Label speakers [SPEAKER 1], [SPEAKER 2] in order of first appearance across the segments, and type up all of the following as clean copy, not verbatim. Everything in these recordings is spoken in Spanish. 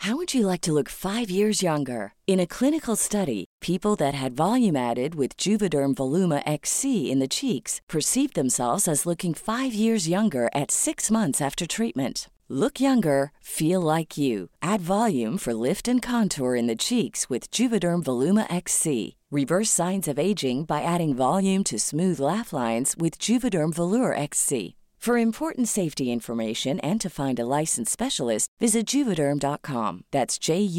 [SPEAKER 1] How would you like to look 5 years younger? In a clinical study, people that had volume added with Juvederm Voluma XC in the cheeks perceived themselves as looking 5 years younger at 6 months after treatment. Look younger, feel like you. Add volume for lift and contour in the cheeks with Juvederm Voluma XC. Reverse signs of aging by adding volume to smooth laugh lines with Juvederm Volure XC. For important safety information and to find a licensed specialist, visit Juvederm.com. That's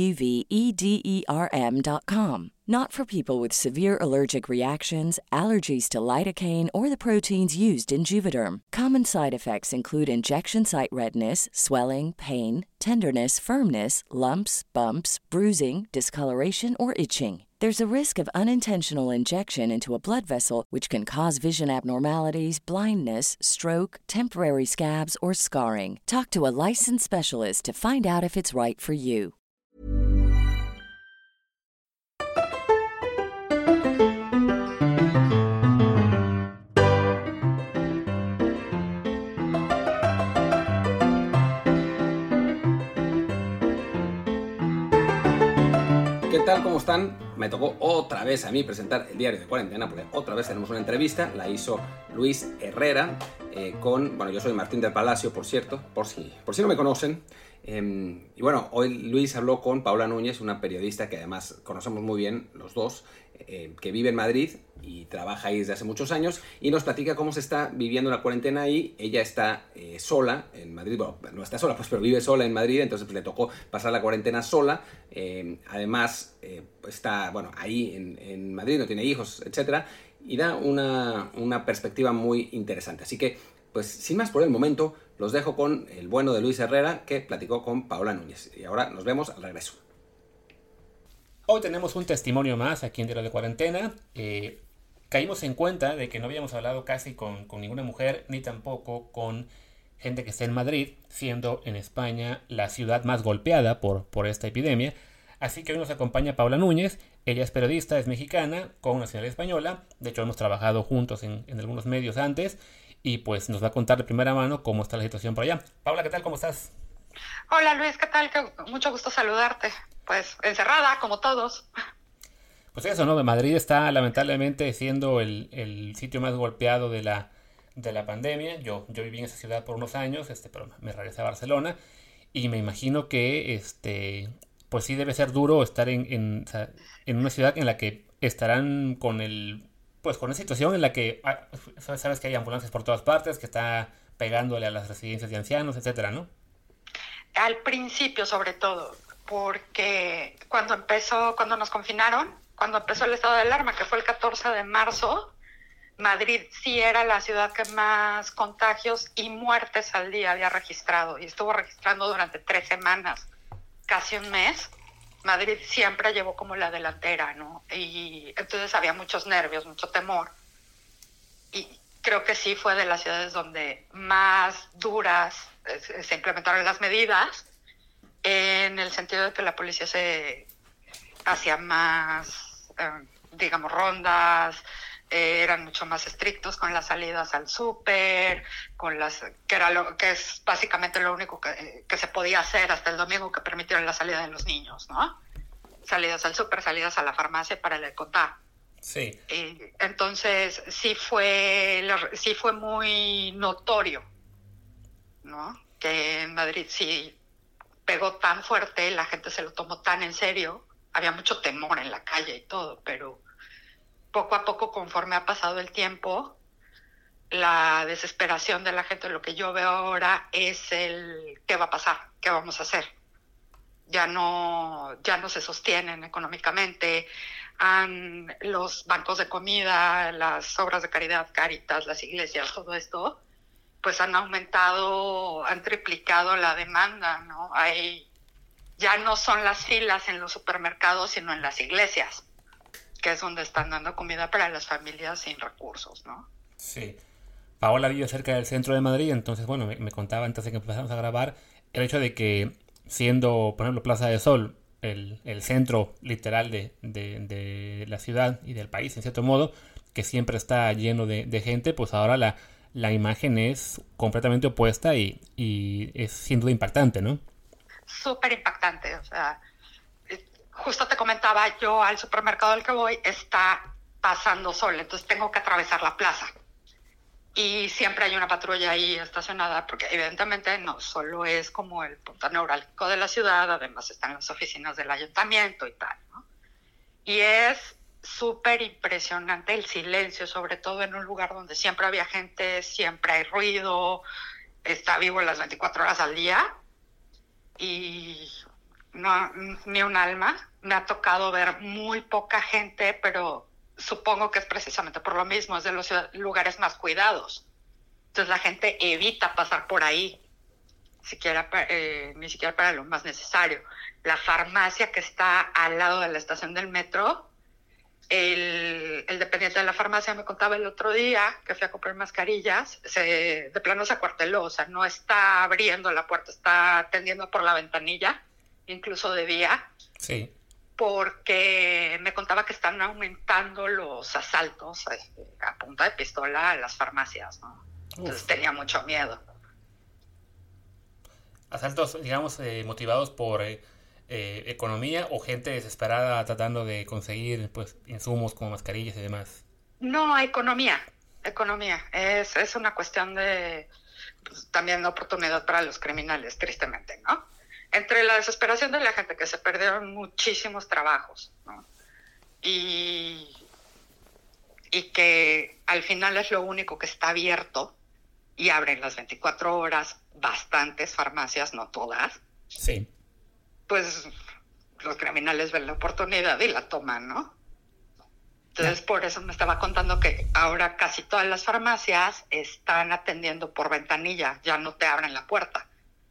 [SPEAKER 1] JUVEDERM.com. Not for people with severe allergic reactions, allergies to lidocaine, or the proteins used in Juvederm. Common side effects include injection site redness, swelling, pain, tenderness, firmness, lumps, bumps, bruising, discoloration, or itching. There's a risk of unintentional injection into a blood vessel, which can cause vision abnormalities, blindness, stroke, temporary scabs, or scarring. Talk to a licensed specialist to find out if it's right for you.
[SPEAKER 2] ¿Qué tal? ¿Cómo están? Me tocó otra vez a mí presentar el diario de cuarentena, porque otra vez tenemos una entrevista. La hizo Luis Herrera yo soy Martín del Palacio, por cierto, por si no me conocen. Y bueno, hoy Luis habló con Paola Núñez, una periodista que además conocemos muy bien los dos, que vive en Madrid y trabaja ahí desde hace muchos años, y nos platica cómo se está viviendo la cuarentena ahí. Ella está sola en Madrid, bueno, no está sola, pues, pero vive sola en Madrid, entonces pues, le tocó pasar la cuarentena sola. Además, está, bueno, ahí en Madrid, no tiene hijos, etcétera, y da una perspectiva muy interesante. Así que, pues, sin más por el momento, los dejo con el bueno de Luis Herrera, que platicó con Paola Núñez. Y ahora nos vemos al regreso.
[SPEAKER 3] Hoy tenemos un testimonio más aquí en Diario de Cuarentena. Caímos en cuenta de que no habíamos hablado casi con ninguna mujer, ni tampoco con gente que esté en Madrid, siendo en España la ciudad más golpeada por esta epidemia. Así que hoy nos acompaña Paola Núñez. Ella es periodista, es mexicana, con nacionalidad española. De hecho, hemos trabajado juntos en algunos medios antes. Y pues nos va a contar de primera mano cómo está la situación por allá. Paola, ¿qué tal? ¿Cómo estás?
[SPEAKER 4] Hola Luis, ¿qué tal? Mucho gusto saludarte. Pues encerrada, como todos.
[SPEAKER 3] Pues eso, ¿no? Madrid está lamentablemente siendo el sitio más golpeado de la pandemia. Yo viví en esa ciudad por unos años, pero me regresé a Barcelona. Y me imagino que pues sí debe ser duro estar en una ciudad en la que estarán con una situación en la que sabes que hay ambulancias por todas partes, que está pegándole a las residencias de ancianos, etcétera, ¿no?
[SPEAKER 4] Al principio, sobre todo, porque cuando nos confinaron, cuando empezó el estado de alarma, que fue el 14 de marzo, Madrid sí era la ciudad que más contagios y muertes al día había registrado, y estuvo registrando durante 3 semanas, casi un mes. Madrid siempre llevó como la delantera, ¿no? Y entonces había muchos nervios, mucho temor. Y creo que sí fue de las ciudades donde más duras se implementaron las medidas, en el sentido de que la policía se hacía más, rondas, eran mucho más estrictos con las salidas al súper, que es básicamente lo único que se podía hacer hasta el domingo, que permitieron la salida de los niños, ¿no? Salidas al súper, salidas a la farmacia para el contar.
[SPEAKER 3] Sí.
[SPEAKER 4] Entonces sí fue muy notorio, ¿no? Que en Madrid sí pegó tan fuerte, la gente se lo tomó tan en serio, había mucho temor en la calle y todo, pero poco a poco, conforme ha pasado el tiempo, la desesperación de la gente, lo que yo veo ahora es ¿qué va a pasar? ¿Qué vamos a hacer? Ya no se sostienen económicamente. Los bancos de comida, las obras de caridad, Cáritas, las iglesias, todo esto, pues han aumentado, han triplicado la demanda, ¿no? Ya no son las filas en los supermercados, sino en las iglesias, que es donde están dando comida para las familias sin recursos, ¿no?
[SPEAKER 3] Sí. Paola vive cerca del centro de Madrid, entonces, bueno, me contaba antes de que empezáramos a grabar el hecho de que, siendo, por ejemplo, Plaza de Sol, el centro literal de la ciudad y del país, en cierto modo, que siempre está lleno de gente, pues ahora la imagen es completamente opuesta y es sin duda impactante, ¿no?
[SPEAKER 4] súper impactante. O sea, justo te comentaba, yo al supermercado al que voy está pasando sol, entonces tengo que atravesar la plaza. Y siempre hay una patrulla ahí estacionada, porque evidentemente no solo es como el punto neurálgico de la ciudad, además están las oficinas del ayuntamiento y tal, ¿no? Y es súper impresionante el silencio, sobre todo en un lugar donde siempre había gente, siempre hay ruido, está vivo las 24 horas al día y no, ni un alma. Me ha tocado ver muy poca gente, pero supongo que es precisamente por lo mismo, es de los lugares más cuidados. Entonces la gente evita pasar por ahí, ni siquiera para lo más necesario. La farmacia que está al lado de la estación del metro, el dependiente de la farmacia me contaba el otro día que fui a comprar mascarillas, de plano se acuarteló, o sea, no está abriendo la puerta, está atendiendo por la ventanilla, incluso de día.
[SPEAKER 3] Sí.
[SPEAKER 4] Porque me contaba que están aumentando los asaltos a punta de pistola a las farmacias, ¿no? Entonces tenía mucho miedo.
[SPEAKER 3] Asaltos, digamos, motivados por economía o gente desesperada tratando de conseguir pues insumos como mascarillas y demás.
[SPEAKER 4] No, economía. Es una cuestión de pues, también oportunidad para los criminales, tristemente, ¿no? Entre la desesperación de la gente, que se perdieron muchísimos trabajos, ¿no? Y que al final es lo único que está abierto y abren las 24 horas, bastantes farmacias, no todas.
[SPEAKER 3] Sí.
[SPEAKER 4] Pues los criminales ven la oportunidad y la toman, ¿no? Entonces, por eso me estaba contando que ahora casi todas las farmacias están atendiendo por ventanilla, ya no te abren la puerta.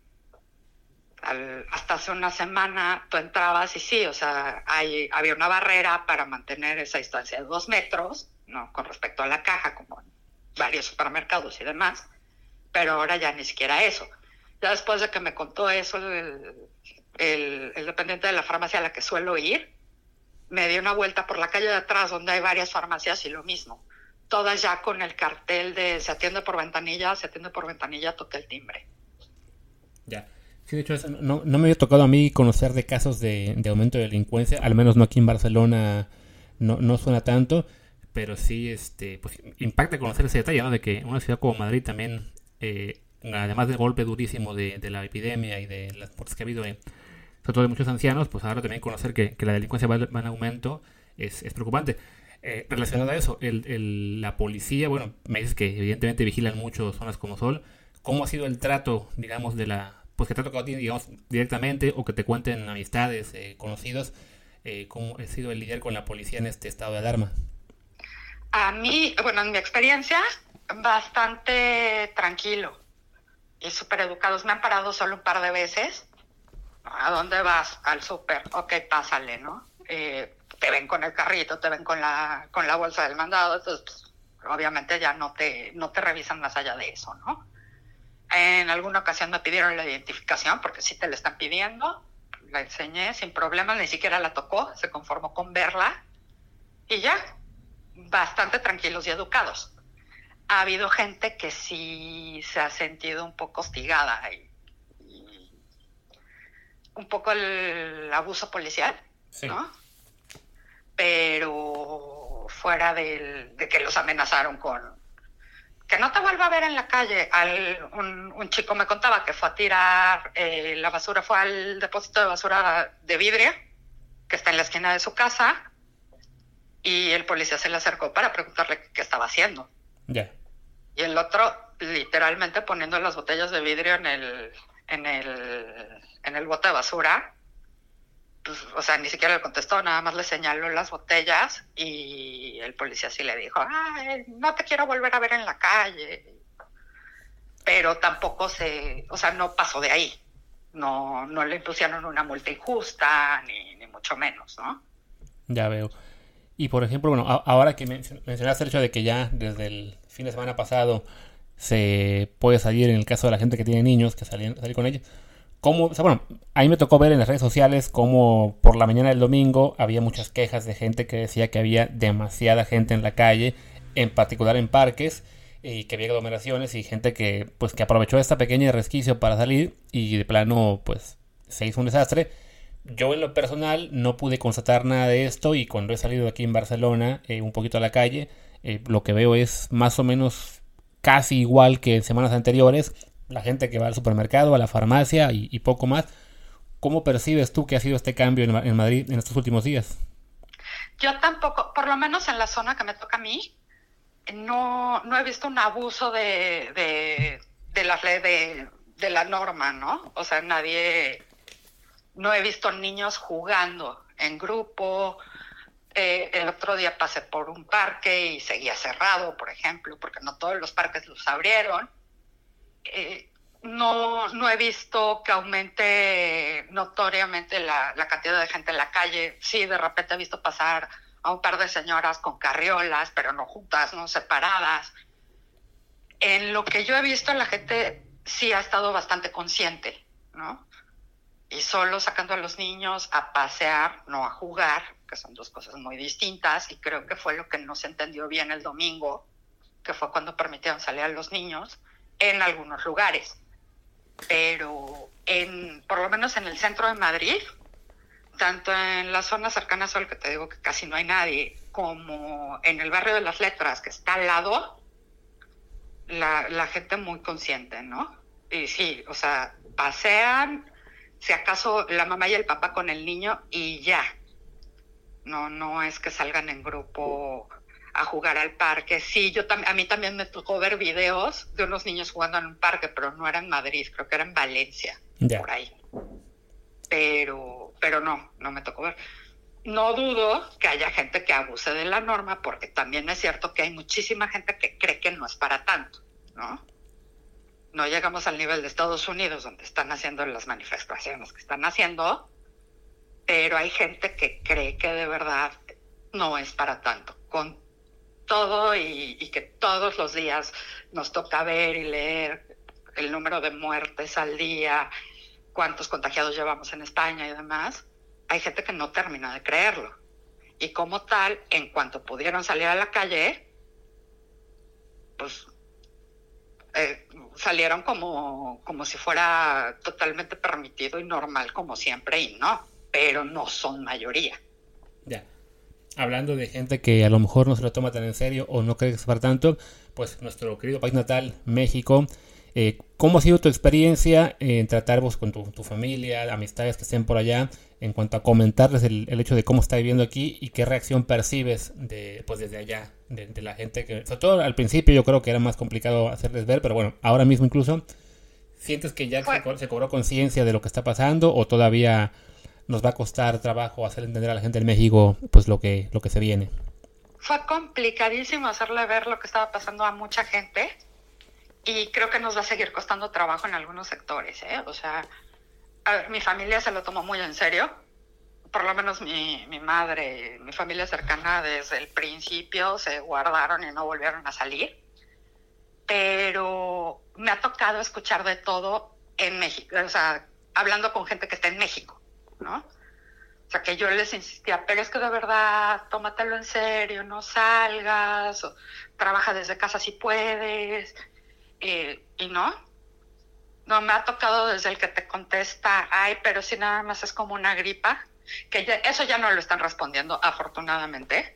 [SPEAKER 4] Hasta hace una semana tú entrabas y sí, o sea, había una barrera para mantener esa distancia de 2 metros, ¿no? Con respecto a la caja, como en varios supermercados y demás, pero ahora ya ni siquiera eso. Ya después de que me contó eso el dependiente de la farmacia a la que suelo ir, me di una vuelta por la calle de atrás donde hay varias farmacias y lo mismo. Todas ya con el cartel de se atiende por ventanilla, toque el timbre.
[SPEAKER 3] Ya. Sí, de hecho, no me había tocado a mí conocer de casos de aumento de delincuencia, al menos no aquí en Barcelona, no suena tanto, pero sí pues impacta conocer ese detalle, ¿no? De que una ciudad como Madrid también, además del golpe durísimo de la epidemia y de las muertes que ha habido, sobre todo de muchos ancianos, pues ahora también conocer que la delincuencia va en aumento es preocupante. Relacionado a eso, la policía, bueno, me dices que evidentemente vigilan mucho zonas como Sol. ¿Cómo ha sido el trato, digamos, pues que te ha tocado a ti, digamos, directamente, o que te cuenten amistades, conocidos, cómo ha sido el lidiar con la policía en este estado de alarma?
[SPEAKER 4] A mí, bueno, en mi experiencia, bastante tranquilo y súper educados. Me han parado solo un par de veces. ¿A dónde vas? Al súper. Ok, pásale, ¿no? Te ven con el carrito, te ven con la bolsa del mandado, entonces pues, obviamente ya no te revisan más allá de eso, ¿no? En alguna ocasión me pidieron la identificación, porque sí te la están pidiendo, la enseñé sin problemas, ni siquiera la tocó, se conformó con verla, y ya, bastante tranquilos y educados. Ha habido gente que sí se ha sentido un poco hostigada y un poco el abuso policial, sí, ¿no? Pero fuera de que los amenazaron con que no te vuelva a ver en la calle. Un chico me contaba que fue a tirar la basura, fue al depósito de basura de vidrio que está en la esquina de su casa, y el policía se le acercó para preguntarle qué estaba haciendo.
[SPEAKER 3] Ya.
[SPEAKER 4] Y el otro literalmente poniendo las botellas de vidrio en el bote de basura, pues, o sea, ni siquiera le contestó, nada más le señaló las botellas, y el policía sí le dijo, no te quiero volver a ver en la calle, pero tampoco no pasó de ahí, no le impusieron una multa injusta, ni mucho menos, ¿no?
[SPEAKER 3] Ya veo. Y por ejemplo, bueno, ahora que mencionaste el hecho de que ya desde el fin de semana pasado se puede salir, en el caso de la gente que tiene niños, que salir con ellos, ¿cómo? O sea, bueno, a mí me tocó ver en las redes sociales cómo por la mañana del domingo había muchas quejas de gente que decía que había demasiada gente en la calle, en particular en parques, y que había aglomeraciones, y gente que aprovechó esta pequeña resquicio para salir y de plano pues se hizo un desastre. Yo en lo personal no pude constatar nada de esto y cuando he salido aquí en Barcelona un poquito a la calle, lo que veo es más o menos casi igual que en semanas anteriores. La gente que va al supermercado, a la farmacia y poco más. ¿Cómo percibes tú que ha sido este cambio en Madrid en estos últimos días?
[SPEAKER 4] Yo tampoco, por lo menos en la zona que me toca a mí, no he visto un abuso de las leyes de la norma, ¿no? O sea, no he visto niños jugando en grupo. El otro día pasé por un parque y seguía cerrado, por ejemplo, porque no todos los parques los abrieron. No he visto que aumente notoriamente la cantidad de gente en la calle. Sí, de repente he visto pasar a un par de señoras con carriolas, pero no juntas, no separadas. En lo que yo he visto, la gente sí ha estado bastante consciente, ¿no? Y solo sacando a los niños a pasear, no a jugar, que son dos cosas muy distintas, y creo que fue lo que no se entendió bien el domingo, que fue cuando permitieron salir a los niños en algunos lugares. Pero por lo menos en el centro de Madrid, tanto en las zonas cercanas al que te digo que casi no hay nadie, como en el barrio de las Letras, que está al lado, la gente muy consciente, ¿no? Y sí, o sea, pasean, si acaso la mamá y el papá con el niño y ya. No es que salgan en grupo a jugar al parque. Sí, a mí también me tocó ver videos de unos niños jugando en un parque, pero no era en Madrid, creo que era en Valencia, por ahí. Pero no me tocó ver. No dudo que haya gente que abuse de la norma, porque también es cierto que hay muchísima gente que cree que no es para tanto, ¿no? No llegamos al nivel de Estados Unidos, donde están haciendo las manifestaciones que están haciendo, pero hay gente que cree que de verdad no es para tanto. Con todo y que todos los días nos toca ver y leer el número de muertes al día, cuántos contagiados llevamos en España y demás, hay gente que no termina de creerlo. Y como tal, en cuanto pudieron salir a la calle, pues salieron como si fuera totalmente permitido y normal como siempre, y no, pero no son mayoría.
[SPEAKER 3] Ya. Hablando de gente que a lo mejor no se lo toma tan en serio o no cree que es para tanto, pues nuestro querido país natal, México, ¿cómo ha sido tu experiencia en tratar vos con tu familia, amistades que estén por allá, en cuanto a comentarles el hecho de cómo está viviendo aquí y qué reacción percibes desde allá, de la gente que, sobre todo al principio yo creo que era más complicado hacerles ver, pero bueno, ahora mismo incluso, ¿sientes que ya se cobró conciencia de lo que está pasando o todavía nos va a costar trabajo hacer entender a la gente de México pues lo que se viene?
[SPEAKER 4] Fue complicadísimo hacerle ver lo que estaba pasando a mucha gente y creo que nos va a seguir costando trabajo en algunos sectores, ¿eh? O sea, a ver, mi familia se lo tomó muy en serio, por lo menos mi madre, mi familia cercana desde el principio se guardaron y no volvieron a salir, pero me ha tocado escuchar de todo en México, o sea, hablando con gente que está en México, ¿no? O sea, que yo les insistía, pero es que de verdad, tómatelo en serio, no salgas, o trabaja desde casa si puedes, y no me ha tocado desde el que te contesta, ay, pero si nada más es como una gripa, que eso ya no lo están respondiendo, afortunadamente,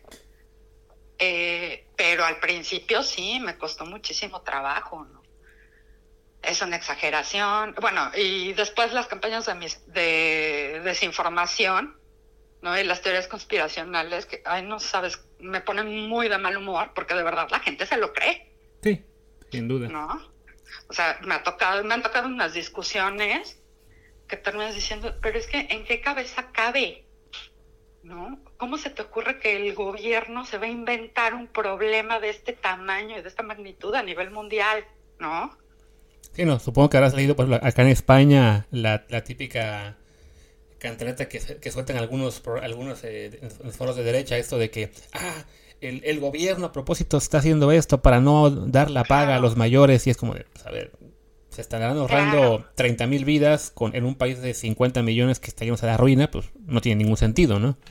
[SPEAKER 4] pero al principio sí, me costó muchísimo trabajo, ¿no? Es una exageración. Bueno, y después las campañas de desinformación, ¿no? Y las teorías conspiracionales, que, ay, no sabes, me ponen muy de mal humor, porque de verdad la gente se lo cree.
[SPEAKER 3] Sí, sin duda.
[SPEAKER 4] ¿No? O sea, me han tocado unas discusiones que terminas diciendo, pero es que ¿en qué cabeza cabe? ¿No? ¿Cómo se te ocurre que el gobierno se va a inventar un problema de este tamaño y de esta magnitud a nivel mundial? ¿No?
[SPEAKER 3] Sí, no, supongo que habrás leído pues, acá en España la típica cantaleta que sueltan algunos en foros de derecha, esto de que el gobierno a propósito está haciendo esto para no dar la paga a los mayores, y es como de, pues, a ver, se estarán ahorrando 30,000 vidas en un país de 50 millones que está yéndose a la ruina, pues no tiene ningún sentido, ¿no?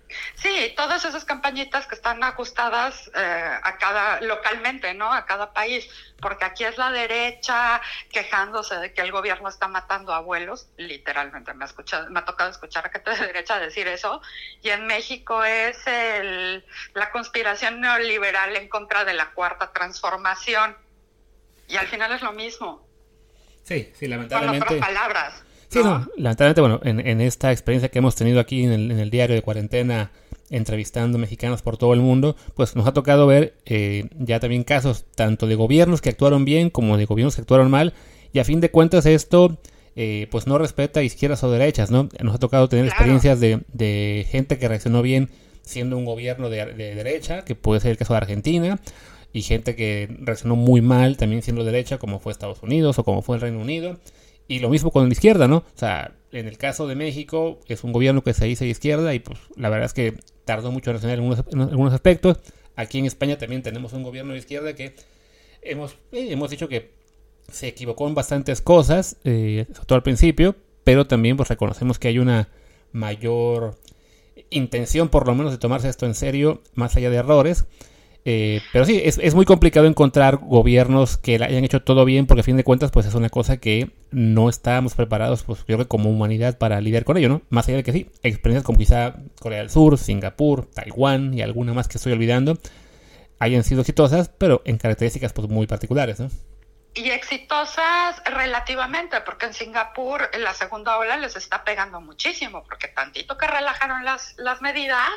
[SPEAKER 4] Sí, todas esas campañitas que están ajustadas localmente, ¿no? A cada país, porque aquí es la derecha quejándose de que el gobierno está matando abuelos, literalmente me ha tocado escuchar a gente de derecha decir eso, y en México es la conspiración neoliberal en contra de la cuarta transformación, y al final es lo mismo.
[SPEAKER 3] Sí, lamentablemente.
[SPEAKER 4] Con otras palabras.
[SPEAKER 3] Sí, no, lamentablemente, bueno, en esta experiencia que hemos tenido aquí en el diario de cuarentena, entrevistando mexicanos por todo el mundo, pues nos ha tocado ver ya también casos tanto de gobiernos que actuaron bien como de gobiernos que actuaron mal, y a fin de cuentas esto pues no respeta izquierdas o derechas, ¿no? Nos ha tocado tener experiencias de gente que reaccionó bien siendo un gobierno de derecha, que puede ser el caso de Argentina, y gente que reaccionó muy mal también siendo derecha, como fue Estados Unidos o como fue el Reino Unido. Y lo mismo con la izquierda, ¿no? O sea, en el caso de México es un gobierno que se dice de izquierda y pues la verdad es que tardó mucho en reaccionar en algunos aspectos. Aquí en España también tenemos un gobierno de izquierda que hemos dicho que se equivocó en bastantes cosas, sobre todo al principio, pero también pues reconocemos que hay una mayor intención por lo menos de tomarse esto en serio, más allá de errores. Pero sí, es muy complicado encontrar gobiernos que hayan hecho todo bien, porque a fin de cuentas pues es una cosa que no estábamos preparados, pues yo creo que como humanidad, para lidiar con ello, ¿no? Más allá de que sí, experiencias como quizá Corea del Sur, Singapur, Taiwán y alguna más que estoy olvidando hayan sido exitosas, pero en características pues muy particulares, ¿no?
[SPEAKER 4] Y exitosas relativamente, porque en Singapur en la segunda ola les está pegando muchísimo, porque tantito que relajaron las medidas,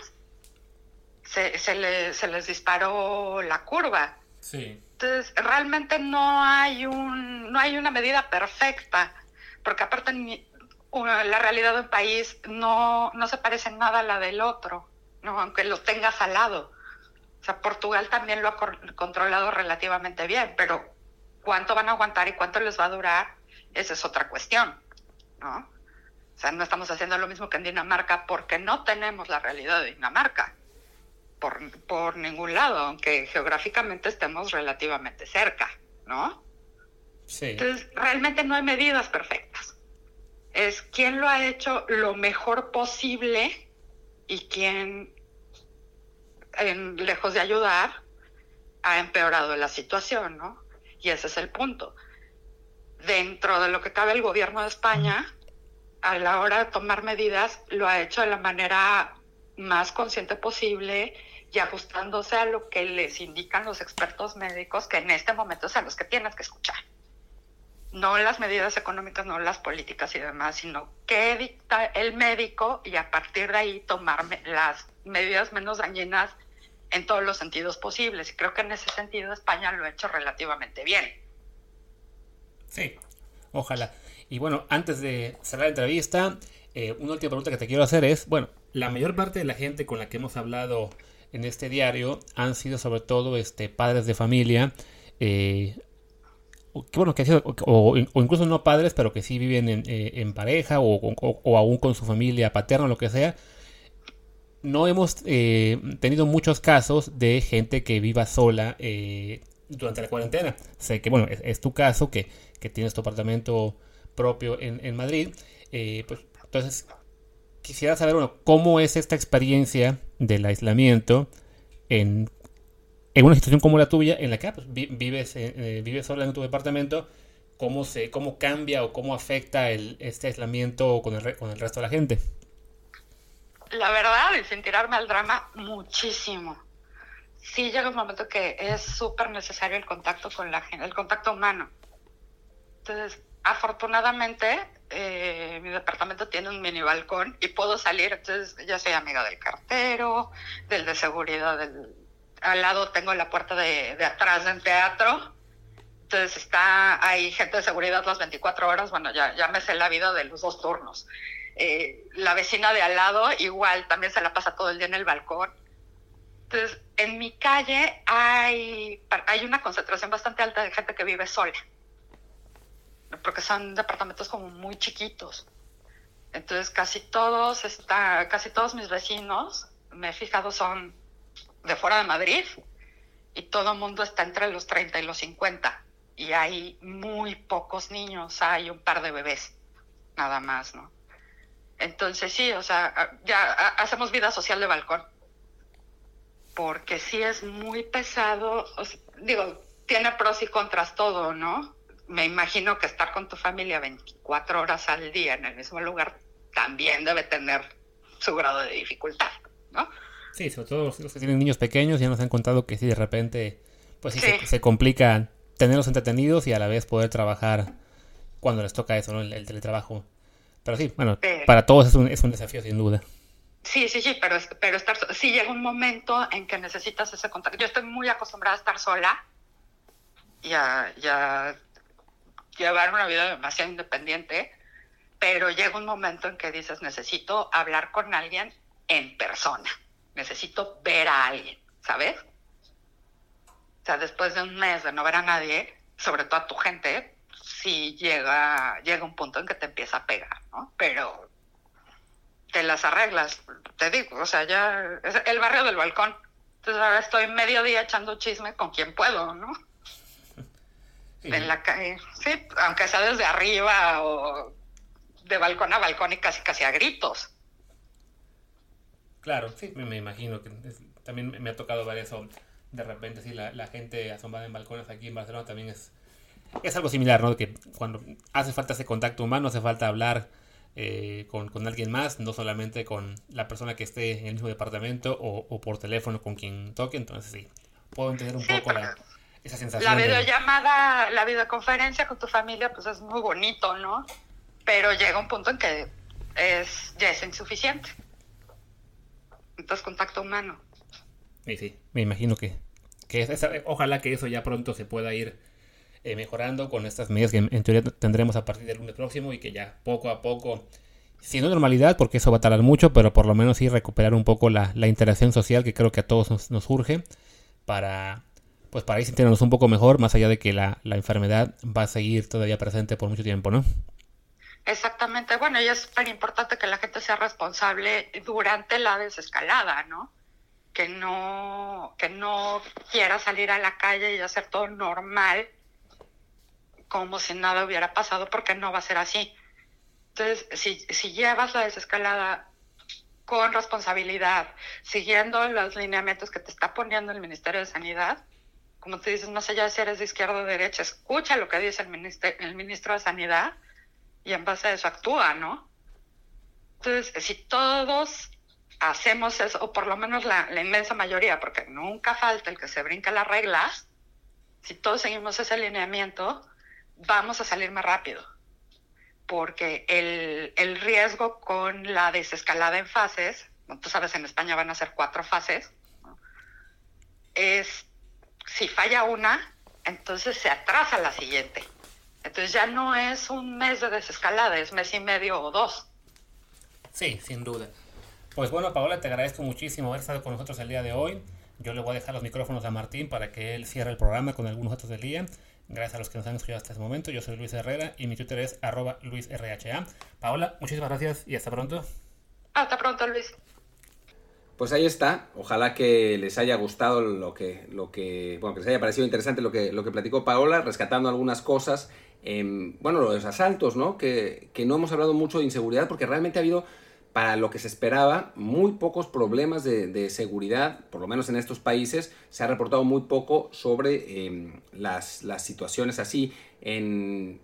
[SPEAKER 4] se les disparó la curva.
[SPEAKER 3] Sí.
[SPEAKER 4] Entonces, realmente no hay una medida perfecta, porque aparte la realidad de un país no se parece en nada a la del otro, ¿no? Aunque lo tengas al lado. O sea, Portugal también lo ha controlado relativamente bien, pero cuánto van a aguantar y cuánto les va a durar, esa es otra cuestión, ¿no? O sea, no estamos haciendo lo mismo que en Dinamarca porque no tenemos la realidad de Dinamarca. Por ningún lado, aunque geográficamente estemos relativamente cerca, ¿no?
[SPEAKER 3] Sí.
[SPEAKER 4] Entonces, realmente no hay medidas perfectas. Es quién lo ha hecho lo mejor posible y quién, lejos de ayudar, ha empeorado la situación, ¿no? Y ese es el punto. Dentro de lo que cabe el gobierno de España, a la hora de tomar medidas, lo ha hecho de la manera más consciente posible y ajustándose a lo que les indican los expertos médicos, que en este momento son los que tienes que escuchar. No las medidas económicas, no las políticas y demás, sino qué dicta el médico y a partir de ahí tomar las medidas menos dañinas en todos los sentidos posibles. Y creo que en ese sentido España lo ha hecho relativamente bien.
[SPEAKER 3] Sí, ojalá. Y bueno, antes de cerrar la entrevista, una última pregunta que te quiero hacer es, bueno, la mayor parte de la gente con la que hemos hablado en este diario han sido sobre todo padres de familia, bueno, que o incluso no padres, pero que sí viven en pareja o aún con su familia paterna o lo que sea. No hemos tenido muchos casos de gente que viva sola durante la cuarentena. Sé que, bueno, es tu caso, que tienes tu apartamento propio en Madrid. Pues entonces quisiera saber, bueno, cómo es esta experiencia del aislamiento en una situación como la tuya, en la que pues, vives sola en tu departamento. ¿Cómo cambia o cómo afecta este aislamiento con el resto de la gente?
[SPEAKER 4] La verdad, y sin tirarme al drama, muchísimo. Sí llega un momento que es súper necesario el contacto con la gente, el contacto humano. Entonces, afortunadamente, mi departamento tiene un mini balcón y puedo salir. Entonces, ya soy amiga del cartero, del de seguridad. Al lado tengo la puerta de atrás del teatro. Entonces, hay gente de seguridad las 24 horas. Bueno, ya me sé la vida de los dos turnos. La vecina de al lado igual también se la pasa todo el día en el balcón. Entonces, en mi calle hay una concentración bastante alta de gente que vive sola, porque son departamentos como muy chiquitos. Entonces, casi todos mis vecinos, me he fijado, son de fuera de Madrid y todo el mundo está entre los 30 y los 50 y hay muy pocos niños, hay un par de bebés, nada más, ¿no? Entonces sí, o sea, ya hacemos vida social de balcón. Porque sí es muy pesado, digo, tiene pros y contras todo, ¿no? Me imagino que estar con tu familia 24 horas al día en el mismo lugar también debe tener su grado de dificultad, ¿no?
[SPEAKER 3] Sí, sobre todo los que tienen niños pequeños ya nos han contado que sí, de repente, pues sí,
[SPEAKER 4] Sí.
[SPEAKER 3] se complica tenerlos entretenidos y a la vez poder trabajar cuando les toca eso, ¿no? El teletrabajo. Pero sí, bueno, para todos es un desafío sin duda.
[SPEAKER 4] Sí, pero sí llega un momento en que necesitas ese contacto. Yo estoy muy acostumbrada a estar sola y a llevar una vida demasiado independiente, pero llega un momento en que dices, necesito hablar con alguien en persona, necesito ver a alguien, ¿sabes? O sea, después de un mes de no ver a nadie, sobre todo a tu gente, sí llega un punto en que te empieza a pegar, ¿no? Pero te las arreglas, te digo, o sea, ya es el barrio del balcón. Entonces ahora estoy medio día echando chisme con quien puedo, ¿no?
[SPEAKER 3] Sí.
[SPEAKER 4] En la calle, sí, aunque sea desde arriba o de balcón a balcón y casi a gritos.
[SPEAKER 3] Claro, sí, me imagino que también me ha tocado ver eso de repente, sí, la gente asomada en balcones aquí en Barcelona también es algo similar, ¿no? Que cuando hace falta ese contacto humano, hace falta hablar con alguien más, no solamente con la persona que esté en el mismo departamento o por teléfono con quien toque. Entonces sí, puedo entender un poco esa sensación.
[SPEAKER 4] La videollamada, la videoconferencia con tu familia, pues es muy bonito, ¿no? Pero llega un punto en que ya es insuficiente. Entonces, contacto humano.
[SPEAKER 3] Sí, me imagino que ojalá que eso ya pronto se pueda ir mejorando con estas medidas que en teoría tendremos a partir del lunes próximo y que ya poco a poco, si no normalidad, porque eso va a tardar mucho, pero por lo menos sí recuperar un poco la interacción social que creo que a todos nos urge para ir sintiéndonos un poco mejor, más allá de que la enfermedad va a seguir todavía presente por mucho tiempo, ¿no?
[SPEAKER 4] Exactamente. Bueno, y es súper importante que la gente sea responsable durante la desescalada, ¿no? Que no quiera salir a la calle y hacer todo normal como si nada hubiera pasado, porque no va a ser así. Entonces, si llevas la desescalada con responsabilidad, siguiendo los lineamientos que te está poniendo el Ministerio de Sanidad, como te dices, más allá de si eres de izquierda o derecha, escucha lo que dice el ministro de Sanidad y en base a eso actúa, ¿no? Entonces, si todos hacemos eso, o por lo menos la inmensa mayoría, porque nunca falta el que se brinca las reglas, si todos seguimos ese lineamiento, vamos a salir más rápido. Porque el riesgo con la desescalada en fases, tú sabes, en España van a ser 4 fases, ¿no? Es, si falla una, entonces se atrasa la siguiente. Entonces ya no es un mes de desescalada, es mes y medio o 2.
[SPEAKER 3] Sí, sin duda. Pues bueno, Paola, te agradezco muchísimo haber estado con nosotros el día de hoy. Yo le voy a dejar los micrófonos a Martín para que él cierre el programa con algunos datos del día. Gracias a los que nos han escuchado hasta este momento. Yo soy Luis Herrera y mi Twitter es @LuisRHA. Paola, muchísimas gracias y hasta pronto.
[SPEAKER 4] Hasta pronto, Luis.
[SPEAKER 2] Pues ahí está. Ojalá que les haya gustado que les haya parecido interesante lo que platicó Paola, rescatando algunas cosas. Bueno, los asaltos, ¿no? Que no hemos hablado mucho de inseguridad porque realmente ha habido, para lo que se esperaba, muy pocos problemas de seguridad, por lo menos en estos países. Se ha reportado muy poco sobre las situaciones así en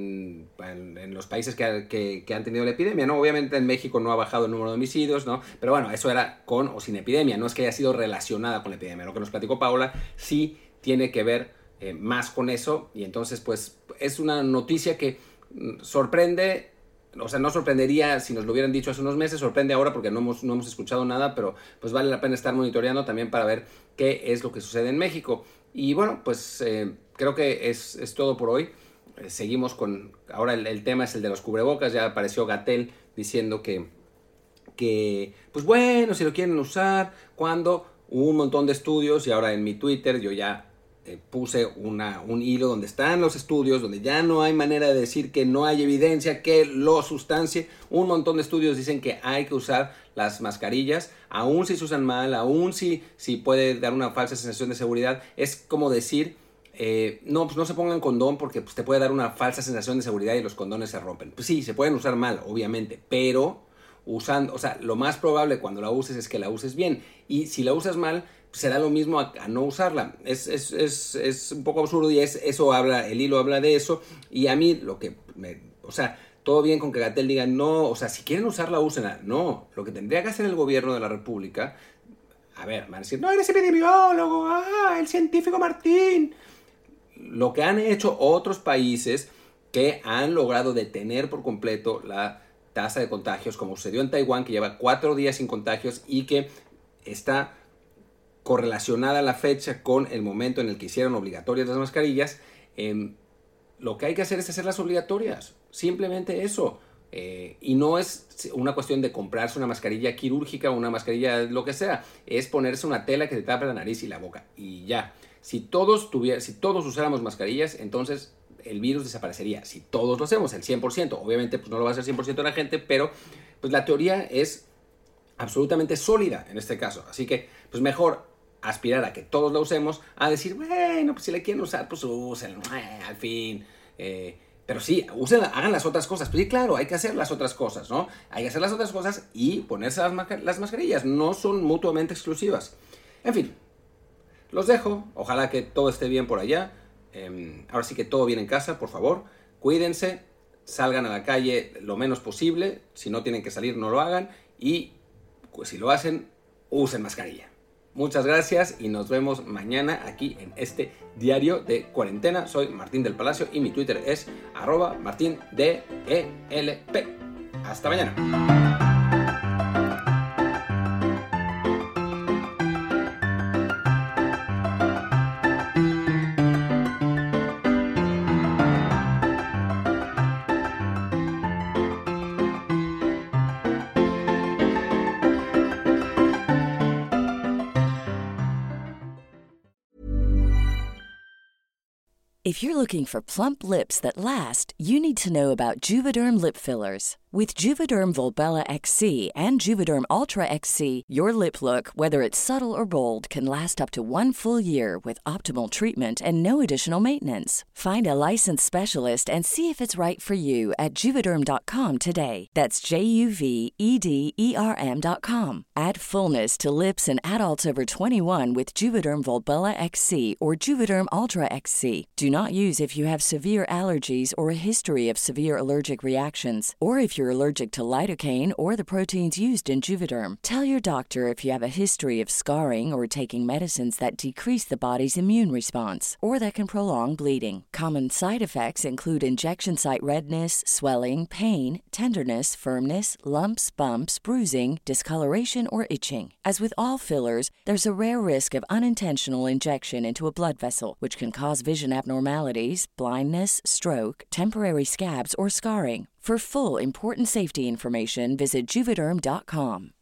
[SPEAKER 2] los países que han tenido la epidemia, ¿no? Obviamente en México no ha bajado el número de homicidios, ¿no? Pero bueno, eso era con o sin epidemia, no es que haya sido relacionada con la epidemia. Lo que nos platicó Paola sí tiene que ver más con eso, y entonces pues es una noticia que sorprende. O sea, no sorprendería si nos lo hubieran dicho hace unos meses, sorprende ahora porque no hemos escuchado nada, pero pues vale la pena estar monitoreando también para ver qué es lo que sucede en México. Y bueno, pues creo que es todo por hoy. Seguimos con, ahora el tema es el de los cubrebocas. Ya apareció Gatell diciendo que pues bueno, si lo quieren usar, cuando hubo un montón de estudios, y ahora en mi Twitter yo ya puse un hilo donde están los estudios, donde ya no hay manera de decir que no hay evidencia que lo sustancie. Un montón de estudios dicen que hay que usar las mascarillas, aun si se usan mal, aun si puede dar una falsa sensación de seguridad. Es como decir, no, pues no se pongan condón porque pues, te puede dar una falsa sensación de seguridad y los condones se rompen. Pues sí, se pueden usar mal, obviamente, pero usando, o sea, lo más probable cuando la uses es que la uses bien. Y si la usas mal, será lo mismo a no usarla. Es un poco absurdo y eso habla, el hilo habla de eso. Y a mí o sea, todo bien con que Gatell diga no, o sea, si quieren usarla, úsenla. No, lo que tendría que hacer el gobierno de la República, a ver, van a decir, no, eres epidemiólogo, el científico Martín. Lo que han hecho otros países que han logrado detener por completo la tasa de contagios, como sucedió en Taiwán, que lleva 4 días sin contagios y que está correlacionada la fecha con el momento en el que hicieron obligatorias las mascarillas. Lo que hay que hacer es hacerlas obligatorias, simplemente eso. Y no es una cuestión de comprarse una mascarilla quirúrgica o una mascarilla lo que sea, es ponerse una tela que te tape la nariz y la boca y ya. Si todos usáramos mascarillas, entonces el virus desaparecería. Si todos lo hacemos, el 100%, obviamente pues no lo va a hacer 100% de la gente, pero pues la teoría es absolutamente sólida en este caso. Así que pues mejor aspirar a que todos la usemos, a decir, bueno, pues si la quieren usar, pues úsenla, al fin. Pero sí, úsenla, hagan las otras cosas. Pues sí, claro, hay que hacer las otras cosas, ¿no? Hay que hacer las otras cosas y ponerse las mascarillas. No son mutuamente exclusivas. En fin, los dejo. Ojalá que todo esté bien por allá. Ahora sí que todo bien en casa, por favor. Cuídense, salgan a la calle lo menos posible. Si no tienen que salir, no lo hagan. Y pues, si lo hacen, usen mascarilla. Muchas gracias y nos vemos mañana aquí en este diario de cuarentena. Soy Martín del Palacio y mi Twitter es @martindelp. Hasta mañana.
[SPEAKER 1] If you're looking for plump lips that last, you need to know about Juvederm lip fillers. With Juvederm Volbella XC and Juvederm Ultra XC, your lip look, whether it's subtle or bold, can last up to 1 full year with optimal treatment and no additional maintenance. Find a licensed specialist and see if it's right for you at Juvederm.com today. That's JUVEDERM.com. Add fullness to lips in adults over 21 with Juvederm Volbella XC or Juvederm Ultra XC. Do not use if you have severe allergies or a history of severe allergic reactions, or if you're allergic to lidocaine or the proteins used in Juvederm. Tell your doctor if you have a history of scarring or taking medicines that decrease the body's immune response or that can prolong bleeding. Common side effects include injection site redness, swelling, pain, tenderness, firmness, lumps, bumps, bruising, discoloration, or itching. As with all fillers, there's a rare risk of unintentional injection into a blood vessel, which can cause vision abnormalities, blindness, stroke, temporary scabs, or scarring. For full, important safety information, visit Juvederm.com.